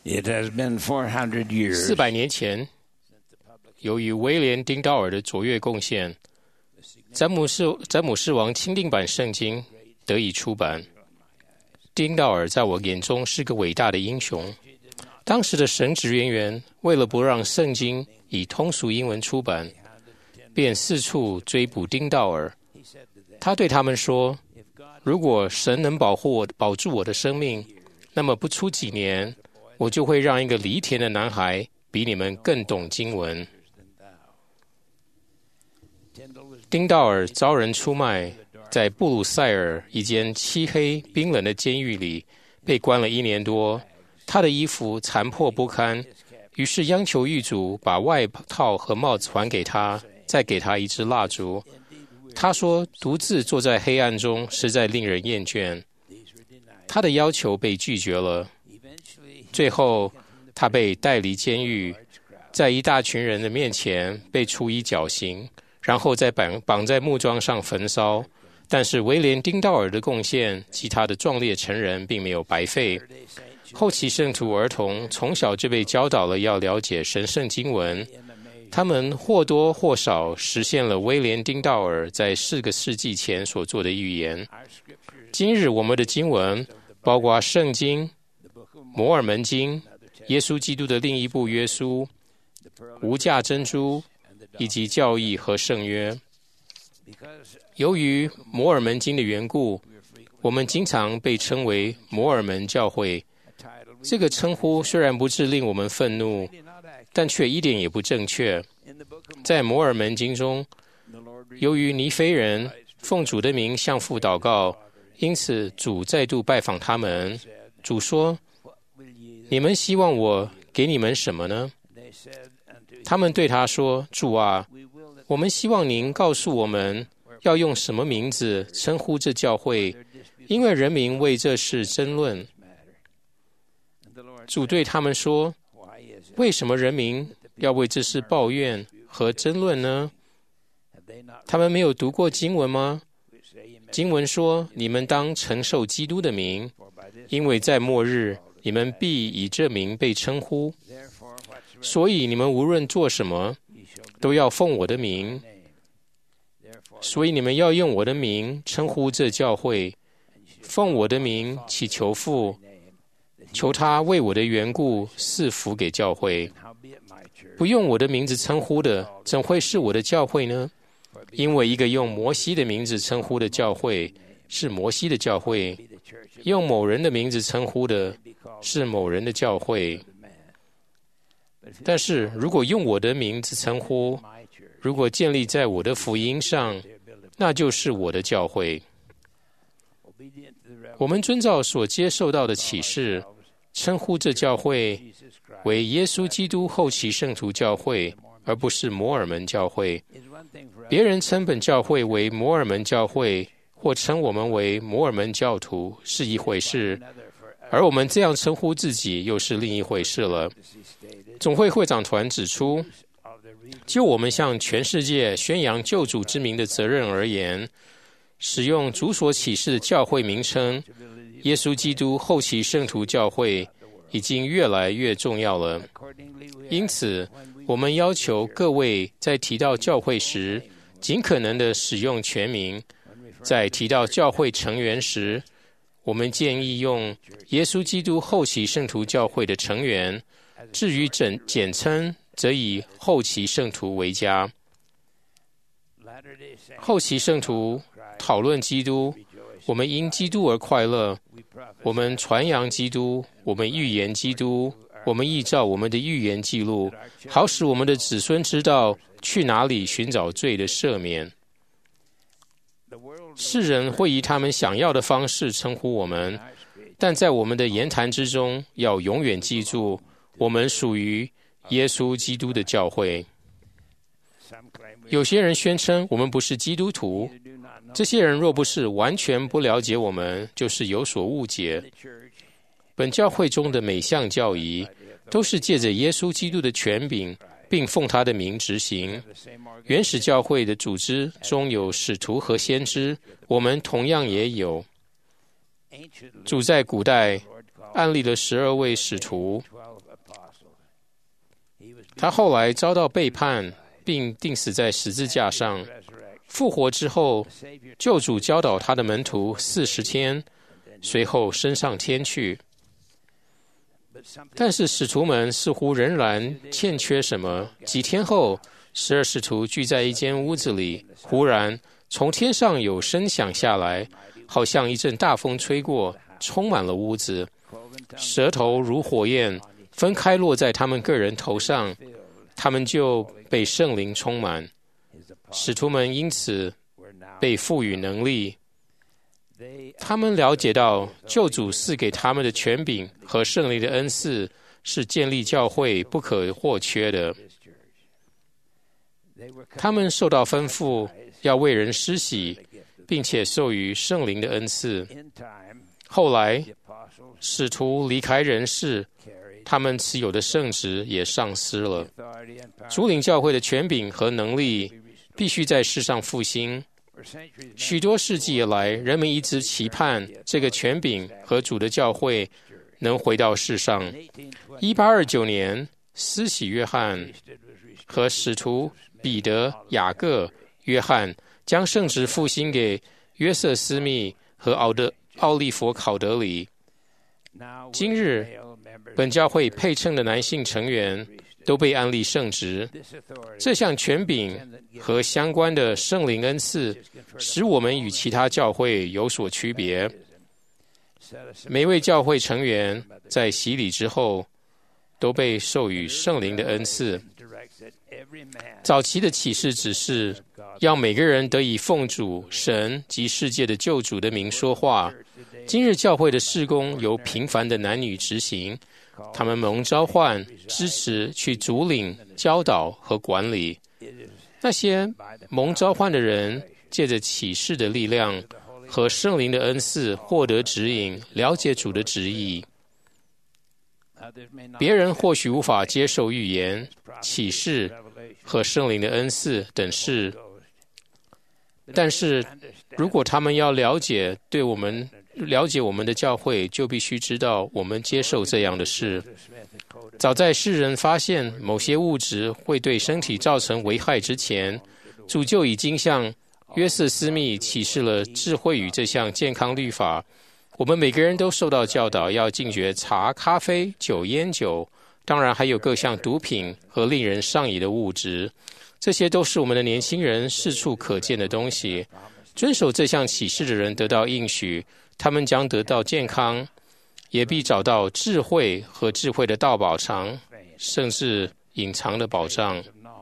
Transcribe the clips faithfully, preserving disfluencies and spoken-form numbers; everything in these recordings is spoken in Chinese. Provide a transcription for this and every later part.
四百年前，由于威廉·丁道尔的卓越贡献，詹姆士詹姆士王钦定版圣经得以出版。丁道尔在我眼中是个伟大的英雄。当时的神职人员为了不让圣经以通俗英文出版，便四处追捕丁道尔。他对他们说：“如果神能保护我、保住我的生命，那么不出几年，我就会让一个犁田的男孩比你们更懂经文。”丁道尔遭人出卖，在布鲁塞尔一间漆黑冰冷的监狱里被关了一年多。他的衣服残破不堪，于是央求狱主把外套和帽子还给他，再给他一支蜡烛。他说独自坐在黑暗中实在令人厌倦，他的要求被拒绝了。最后他被带离监狱，在一大群人的面前被处以绞刑，然后再绑绑在木桩上焚烧。但是威廉·丁道尔的贡献及他的壮烈成人并没有白费。后期圣徒儿童从小就被教导了要了解神圣经文，他们或多或少实现了威廉·丁道尔在四个世纪前所做的预言。今日我们的经文包括圣经、摩尔门经、耶稣基督的另一部约书、无价珍珠以及教义和圣约。由于摩尔门经的缘故，我们经常被称为摩尔门教会。这个称呼虽然不致令我们愤怒，但却一点也不正确。在摩尔门经中，由于尼非人奉主的名向父祷告，因此主再度拜访他们。主说：“你们希望我给你们什么呢？”他们对他说：“主啊，我们希望您告诉我们要用什么名字称呼这教会，因为人民为这事争论。”主对他们说：“为什么人民要为这事抱怨和争论呢？他们没有读过经文吗？经文说，你们当承受基督的名，因为在末日，你们必以这名被称呼。所以你们无论做什么，都要奉我的名。所以你们要用我的名称呼这教会，奉我的名祈求父，求他为我的缘故赐福给教会。不用我的名字称呼的，怎会是我的教会呢？因为一个用摩西的名字称呼的教会是摩西的教会，用某人的名字称呼的是某人的教会。但是如果用我的名字称呼，如果建立在我的福音上，那就是我的教会。我们遵照所接受到的启示，称呼这教会为耶稣基督后期圣徒教会，而不是摩尔门教会。别人称本教会为摩尔门教会，或称我们为摩尔门教徒是一回事，而我们这样称呼自己又是另一回事了。总会会长团指出，就我们向全世界宣扬救主之名的责任而言，使用主所启示的教会名称耶稣基督后期圣徒教会已经越来越重要了。因此我们要求各位在提到教会时尽可能的使用全名，在提到教会成员时，我们建议用耶稣基督后期圣徒教会的成员，至于简简称则以后期圣徒为佳。后期圣徒讨论基督，我们因基督而快乐，我们传扬基督，我们预言基督，我们依照我们的预言记录，好使我们的子孙知道去哪里寻找罪的赦免。世人会以他们想要的方式称呼我们，但在我们的言谈之中，要永远记住，我们属于耶稣基督的教会。有些人宣称我们不是基督徒，这些人若不是完全不了解我们，就是有所误解。本教会中的每项教义都是借着耶稣基督的权柄，并奉他的名执行。原始教会的组织中有使徒和先知，我们同样也有。主在古代案例了十二位使徒， 他后来遭到背叛，并钉死在十字架上。复活之后，救主教导他的门徒四十天，随后升上天去。但是使徒们似乎仍然欠缺什么。几天后，十二使徒聚在一间屋子里，忽然从天上有声响下来，好像一阵大风吹过，充满了屋子。舌头如火焰分开落在他们个人头上，他们就被圣灵充满。使徒们因此被赋予能力。他们了解到救主赐给他们的权柄和圣灵的恩赐是建立教会不可或缺的。他们受到吩咐要为人施洗，并且授予圣灵的恩赐。后来使徒离开人世，他们持有的圣职也丧失了。主领教会的权柄和能力必须在世上复兴。许多世纪以来，人们一直期盼这个权柄和主的教会能回到世上。一八二九年，施洗约翰和使徒彼得、雅各、约翰将圣职复兴给约瑟斯密和奥德奥利佛考德里。今日，本教会配称的男性成员都被安立圣职。这项权柄和相关的圣灵恩赐使我们与其他教会有所区别。每位教会成员在洗礼之后都被授予圣灵的恩赐。早期的启示只是要每个人得以奉主、神及世界的救主的名说话。今日教会的事工由平凡的男女执行，他们蒙召唤、支持去主领、教导和管理。那些蒙召唤的人借着启示的力量和圣灵的恩赐获得指引，了解主的旨意。别人或许无法接受预言、启示和圣灵的恩赐等事，但是如果他们要了解对我们了解我们的教会，就必须知道我们接受这样的事。早在世人发现某些物质会对身体造成危害之前，主就已经向约瑟斯密启示了智慧与这项健康律法。我们每个人都受到教导要禁绝茶、咖啡、酒、烟酒，当然还有各项毒品和令人上瘾的物质。这些都是我们的年轻人四处可见的东西。遵守这项启示的人得到应许，他们将得到健康，也必找到智慧和智慧的道宝藏，甚至隐藏的宝藏。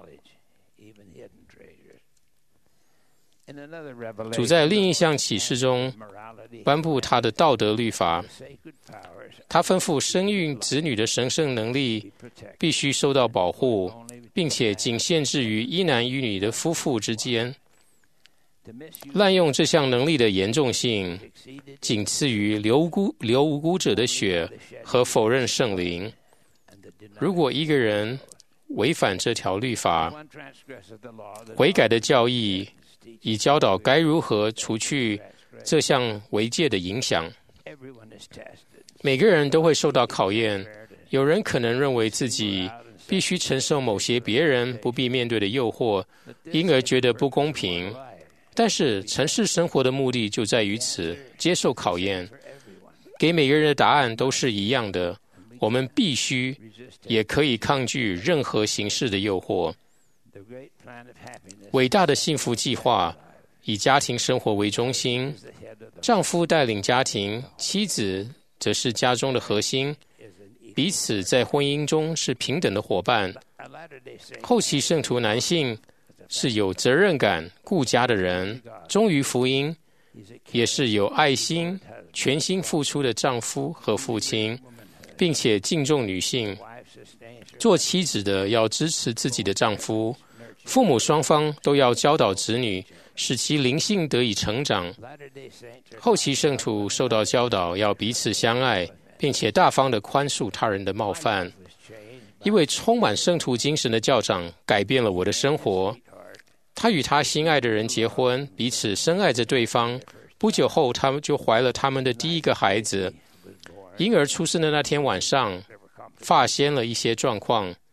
主在另一项启示中颁布他的道德律法，他吩咐生育子女的神圣能力必须受到保护，并且仅限制于一男一女的夫妇之间。滥用这项能力的严重性仅次于流无辜流无辜者的血和否认圣灵。如果一个人违反这条律法，悔改的教义以教导该如何除去这项违戒的影响。每个人都会受到考验，有人可能认为自己必须承受某些别人不必面对的诱惑，因而觉得不公平。但是城市生活的目的就在于此，接受考验。给每个人的答案都是一样的，我们必须也可以抗拒任何形式的诱惑。伟大的幸福计划以家庭生活为中心，丈夫带领家庭，妻子则是家中的核心，彼此在婚姻中是平等的伙伴。后期圣徒男性是有责任感、顾家的人，忠于福音，也是有爱心、全心付出的丈夫和父亲，并且敬重女性。做妻子的要支持自己的丈夫，父母双方都要教导子女，使其灵性得以成长。后期圣徒受到教导要彼此相爱，并且大方地宽恕他人的冒犯。一位充满圣徒精神的教长改变了我的生活。他与他心爱的人结婚，彼此深爱着对方。不久后，他们就怀了他们的第一个孩子。婴儿出生的那天晚上，发现了一些状况。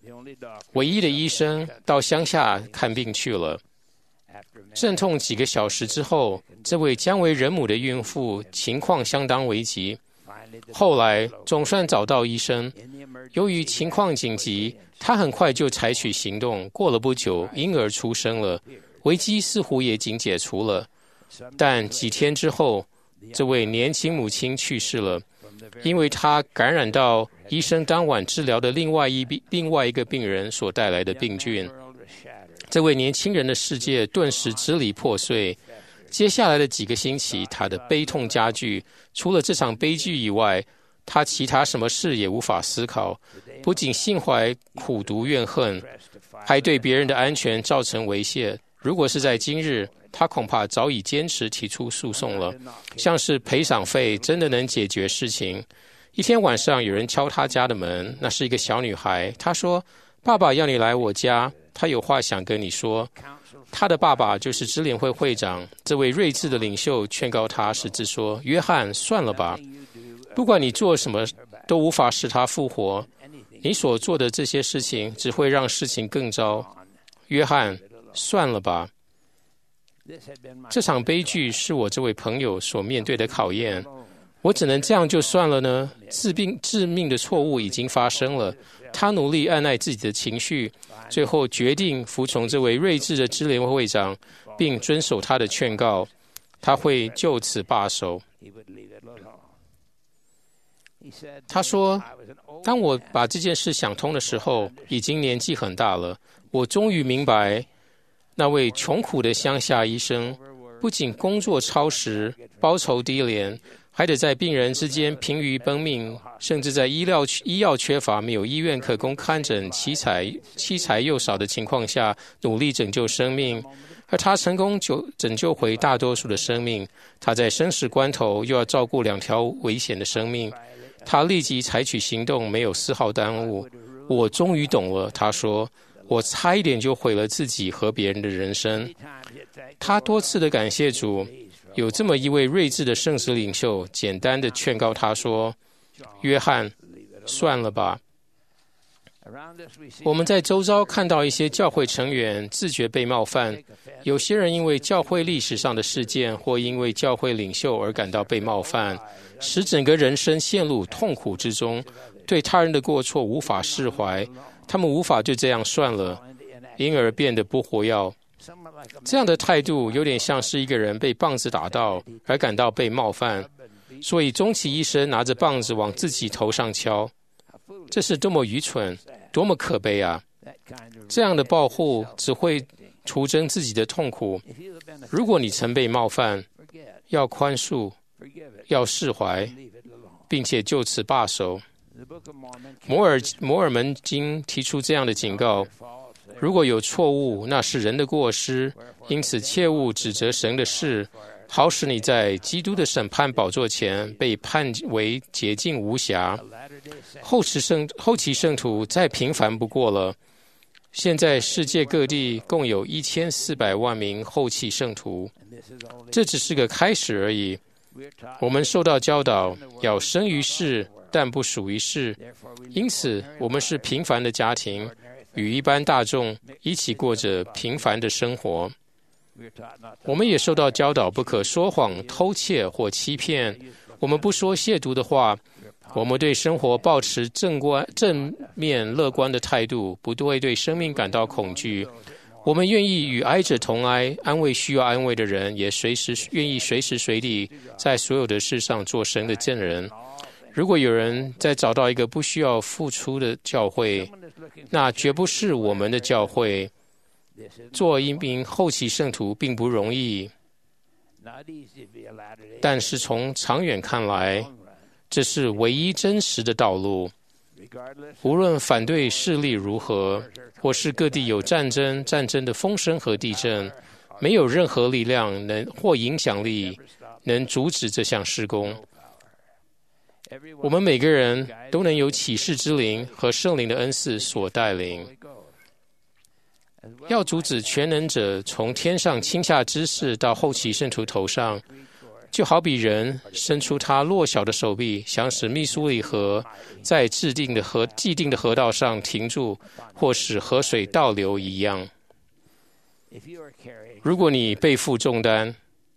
唯一的医生到乡下看病去了。阵痛几个小时之后，这位将为人母的孕妇情况相当危急。后来总算找到医生，由于情况紧急，他很快就采取行动。过了不久，婴儿出生了，危机似乎也仅解除了。但几天之后，这位年轻母亲去世了，因为她感染到医生当晚治疗的另外一另外一个病人所带来的病菌。这位年轻人的世界顿时支离破碎。接下来的几个星期，他的悲痛加剧。除了这场悲剧以外，他其他什么事也无法思考。不仅心怀苦毒怨恨，还对别人的安全造成威胁。如果是在今日，他恐怕早已坚持提出诉讼了。像是赔偿费真的能解决事情。一天晚上，有人敲他家的门，那是一个小女孩。她说：“爸爸要你来我家，他有话想跟你说。”他的爸爸就是支联会会长，这位睿智的领袖劝告他，使之说：“约翰，算了吧，不管你做什么，都无法使他复活。你所做的这些事情只会让事情更糟。约翰，算了吧。”这场悲剧是我这位朋友所面对的考验。我只能这样就算了呢？致病致命的错误已经发生了。他努力按耐自己的情绪，最后决定服从这位睿智的支联会会长，并遵守他的劝告。他会就此罢手。他说：“当我把这件事想通的时候，已经年纪很大了。我终于明白，那位穷苦的乡下医生，不仅工作超时，报酬低廉，还得在病人之间疲于奔命，甚至在医疗医药缺乏、没有医院可供看诊、器材器材又少的情况下，努力拯救生命。而他成功救拯救回大多数的生命。他在生死关头又要照顾两条危险的生命，他立即采取行动，没有丝毫耽误。我终于懂了，他说，我差一点就毁了自己和别人的人生。他多次的感谢主。有这么一位睿智的圣职领袖，简单的劝告他说：“约翰，算了吧。”我们在周遭看到一些教会成员自觉被冒犯，有些人因为教会历史上的事件或因为教会领袖而感到被冒犯，使整个人生陷入痛苦之中，对他人的过错无法释怀，他们无法就这样算了，因而变得不活跃。这样的态度有点像是一个人被棒子打到而感到被冒犯，所以终其一生拿着棒子往自己头上敲。这是多么愚蠢，多么可悲啊！这样的报复只会徒增自己的痛苦。如果你曾被冒犯，要宽恕，要释怀，并且就此罢手。摩尔摩尔门经提出这样的警告：如果有错误，那是人的过失，因此切勿指责神的事，好使你在基督的审判宝座前被判为洁净无瑕。后期圣后期圣徒再平凡不过了。现在世界各地共有一千四百万名后期圣徒，这只是个开始而已。我们受到教导要生于世，但不属于世，因此我们是平凡的家庭，与一般大众一起过着平凡的生活。我们也受到教导不可说谎、偷窃或欺骗。我们不说亵渎的话。我们对生活抱持正观、正面、乐观的态度，不会对生命感到恐惧。我们愿意与哀者同哀，安慰需要安慰的人，也随时愿意随时随地在所有的事上做神的证人。如果有人在找到一个不需要付出的教会，那绝不是我们的教会。做一名后期圣徒并不容易，但是从长远看来，这是唯一真实的道路。无论反对势力如何，或是各地有战争、战争的风声和地震，没有任何力量能或影响力能阻止这项事工。我们每个人都能由启示之灵和圣灵的恩赐所带领。要阻止全能者从天上倾下知识到后期圣徒头上， 就好比人伸出他弱小的手臂，想使密苏里河在制定的河既定的河道上停住，或使河水倒流一样。如果你背负重担，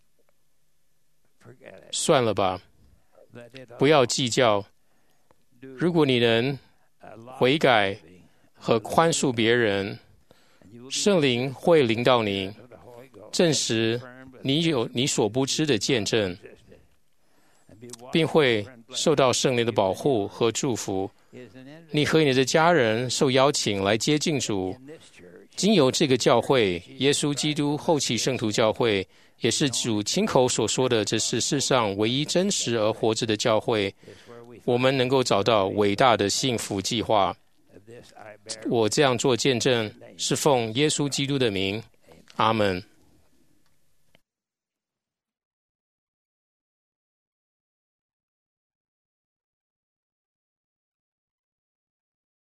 算了吧，不要计较。如果你能悔改和宽恕别人，圣灵会临到你，证实你有你所不知的见证，并会受到圣灵的保护和祝福。你和你的家人受邀请来接近主，经由这个教会，耶稣基督后期圣徒教会，也是主亲口所说的，这是世上唯一真实而活着的教会。我们能够找到伟大的幸福计划。我这样做见证，是奉耶稣基督的名，阿们。